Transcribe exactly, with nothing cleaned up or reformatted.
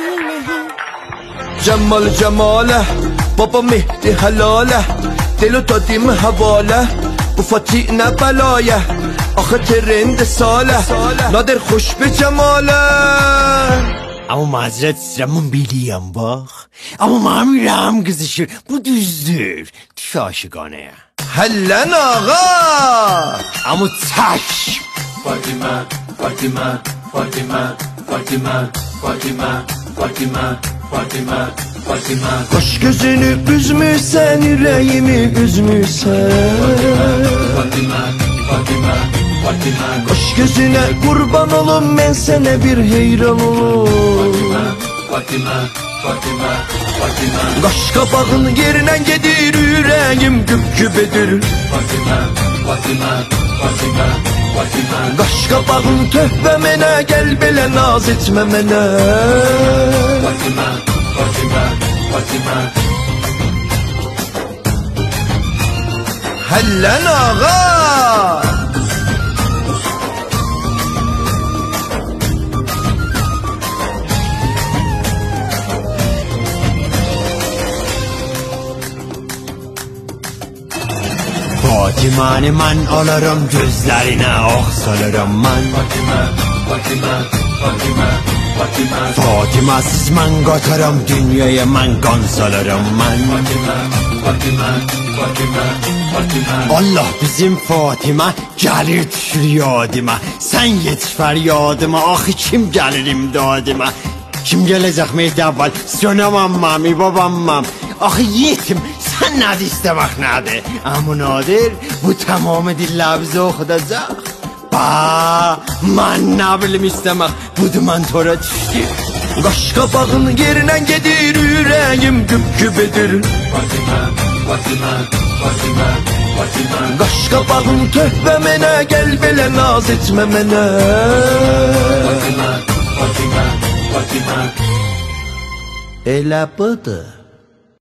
Cemal cemale, baba Mehdi helale, delo dadim havale, bu Fatih ne belaya, ahı trend sale, nadir hoş bir cemale. Ama mazeret istəyirəm, biliyəm bax. Amma mənim ürəyim qızışır, bu düzdür. Düş aşıqanəyə. Hələn ağa. Amma çək. Fatimə, Fatimə, Fatimə, Fatimə, Fatimə, Fatimə, Fatimə, Fatimə. Kaş gözünü üzmürsən, yüreğimi üzmürsən. Fatimə, Fatimə, Fatimə. Kaş gözüne kurban olum, ben sana bir heyran olum. Fatimə, Fatimə, Fatimə. Kaş kabağın yerine gedir, yüreğim güp güp edir. Fatimə, Fatimə, Fatimə, Fatimə. Kaş kabağın töhbəmənə, gel belə naz etmə mənə. Fatimə, Fatimə, Fatimə. Hələn ağa. Fatiməni mən alırım, gözlərinə ox salarım mən. Fatimə, Fatimə, Fatimə, Fatimə. Fatiməsiz mən qatarım, dünyaya mən qan salarım mən. Fatimə, Fatimə, Fatimə, Fatimə. Allah bizim Fatimə gəlir düşür yadıma. Sən yetiş fəryadıma, axı kim gəlir imdadıma? Kim gələcək Mehdi əvvəl, sönəməm mami, babamam. Axı yetim, sən nədir istəmək nədir? Amma nadir, bu tamamı dilləbizə oxudacaq. Ba, mən nə bilim istəmək, budur mən tora düşdüm. Qaş qabağın yerine gedir, yüreğim güp güp edir. Fatimə, Fatimə, Fatimə, Fatimə. Qaş qabağın töhbəmənə, gel belə naz etmə mənə. Fatimə, Fatimə, Fatimə. Elə budur.